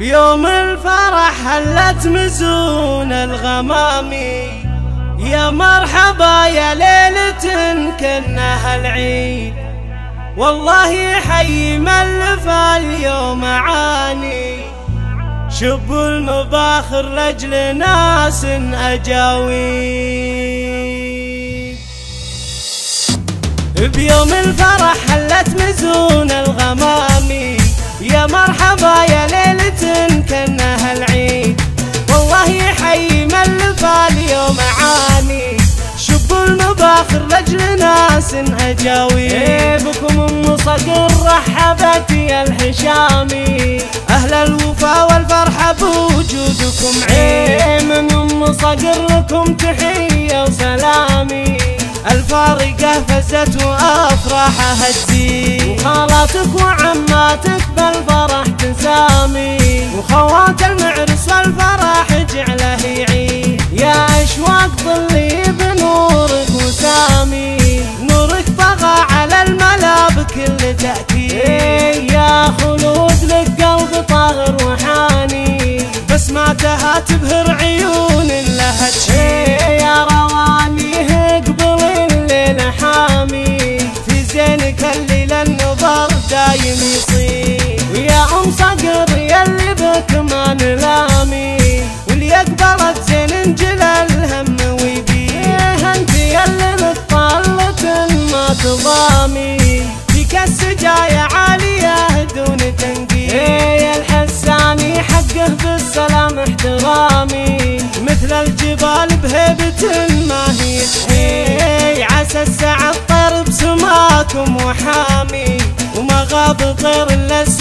بيوم الفرح هلت مزون الغمامي، يا مرحبا يا ليلة كنها العيد، والله حي ملف اليوم عاني، شبوا المباخر لاجل ناس اجاويد. بيوم الفرح هلت مزون الغمامي، يا مرحبا يا ليلة كنها العيد، والله حي ملف اليوم عاني، شبوا المباخر لاجل ناس اجاويد. بكم ام صقر رحبت يا الحشامي، اهل الوفا والفرحة بوجودكم عيد، من ام صقر لكم تحية وسلامي، الفارقة فزت وافراحها تزيد، وخالاتك وعماتك بالفرح تسامي، وخوات المعرس والفرح جعله يعيد، يا اشواق ظلي بنورك وسامي، نورك طغى على الملا بكل تأكيد، يا خلود لك قلب طاهر وحاني، بسماتها تبهر عيون لها تشيد، يا رواني قبل الليل حامي، في زينك الليل النظر دايم يصير، ويا ام صقر يلي بك ما نلامي، واللي قبلت زين انجل الهم ويبيه، انت يلي متطلة ما تضامي، فيك السجايا عالية دون تنقيح، يا الحساني حقه بالسلام احترامي، مثل الجبال بهيبة ما هي تحيي، عسى السعد طير بسماكم وحامي، وما غاب طير الا